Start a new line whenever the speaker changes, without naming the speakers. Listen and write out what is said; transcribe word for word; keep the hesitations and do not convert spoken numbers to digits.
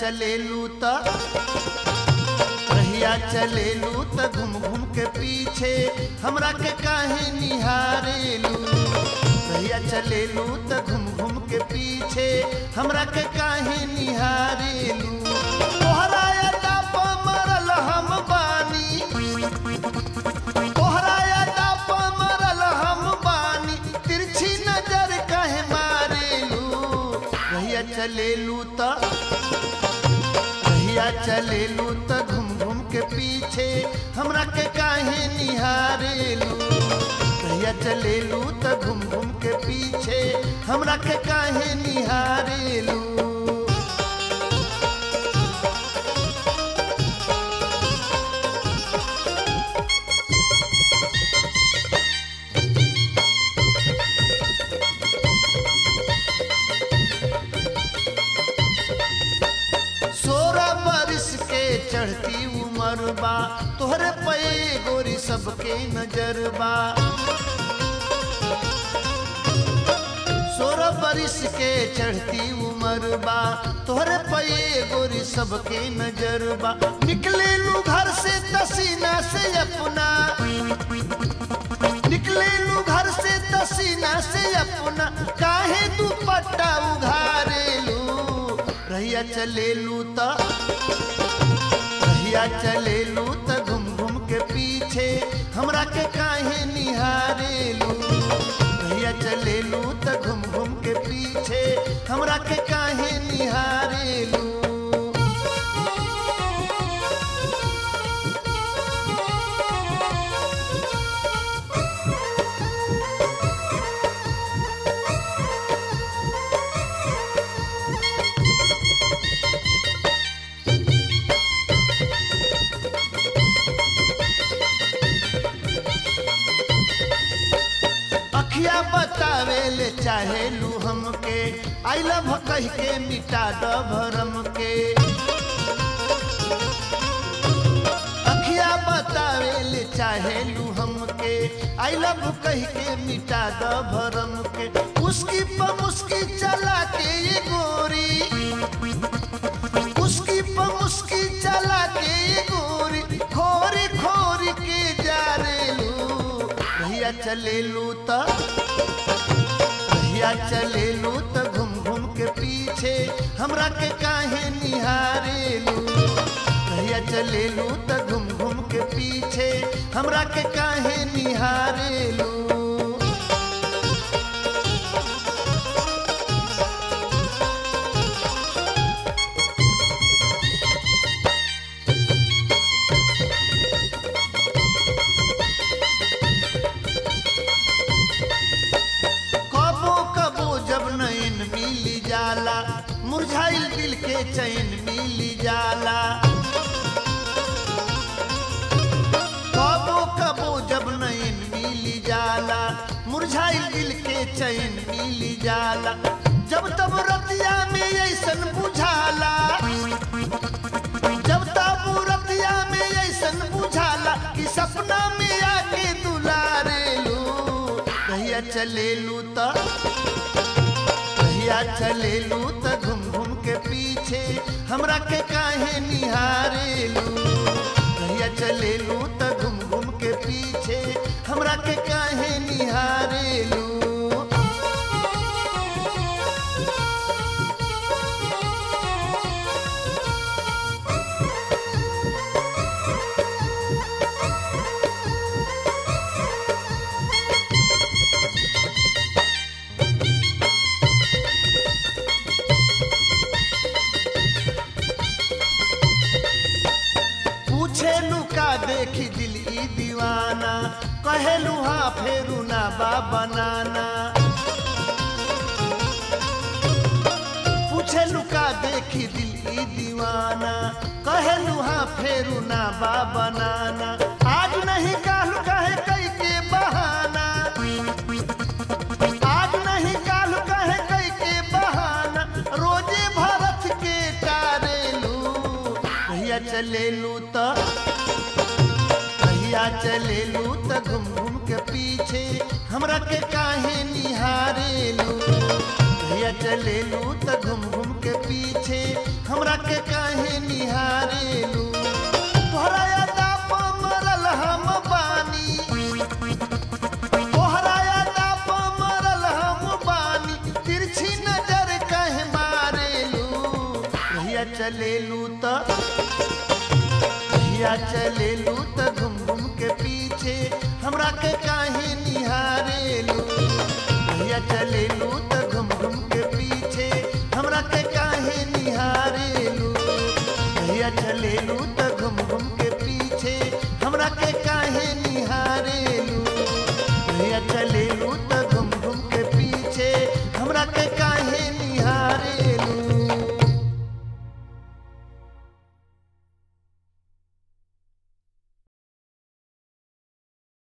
चलेलू त रहिया चलेलू त घूम घूम के पीछे हमरा के काहे निहारेलू। रहिया चलेलू त घूम घूम के पीछे हमरा के काहे निहारेलू। तोहरा अड्डा पर मरल हम बानी, तोहरा अड्डा पर मरल हम बानी, तिरछी नजर काहे मारेलू। रहिया चलेलू त रहिया चलेलू त घूम घूम के पीछे हमरा के काहे निहारेलू। रहिया चलेलू त घूम घूम के पीछे हमरा के काहे निहारेलू। सोलह बरिस के चढ़ती उम्र बा, तोहरे पे गोरी सबके नजर बा। सोलह बरिस के चढ़ती उम्र बा, तोहरे पे गोरी सबके नजर बा। निकले लू घर से तसीना से अपना, निकले लू घर से तसीना से अपना, काहे दुपट्टा उघारेलू। रहिया चलेलू त रहिया चलेलू त घूम घूम के पीछे हमरा के काहे निहारेलू। रहिया चलेलू त घूम घूम के पीछे हमरा के काहे निहारेलू। अखिया बतावे ले चाहेलू हमके, आई लव कह के मिटा द भरम के। अखिया बतावे ले चाहेलू हमके, आई लव कह के मिटा द भरम के। उसकी प मुस्की चला के ये गोरी, उसकी प मुस्की चला के ये गोरी, खोरी खोरी के जारेलू। रहिया चलेलू त रहिया चलेलू त घूम घूम के पीछे हमरा के काहे निहारेलू। रहिया चलेलू त घूम घूम के पीछे हमरा के काहे निहारेलू। मुरझाइल दिल के चैन मिली जाला, कबो कबो जब नैन मिली जाला, मुरझाइल दिल के चैन मिली जाला। जब तब रतिया में ऐसन बुझाला, जब तब रतिया में ऐसन बुझाला कि सपना में आके दुलारेलू। रहिया चलेलू त रहिया चलेलू त घूम घूम के पीछे हमरा के काहे निहारेलू। रहिया चलेलू त घूम घूम के पीछे हमरा के काहे निहारेलू। पूछेलू का देखी दिल ई दीवाना, कहेलू हाँ फेरू ना बा बनाना। पूछेलू का देखी दिल ई दीवाना, कहेलू हाँ फेरू ना बा बनाना। आज नहीं कालू कहे कई के बहाना, आज नहीं कालू कहे कई के बहाना, रोजे भरत के टारेलू। रहिया चलेलू त रहिया चलेलू त घूम घूम के पीछे हमरा के काहे निहारेलू। रहिया चलेलू त घूम घूम के पीछे हमरा के का चलेलू त रहिया चलेलू त घूम घूम के पीछे हमरा के काहे निहारेलू रहिया चलेलू त घूम घूम के पीछे हमरा के काहे निहारेलू रहिया चलेलू त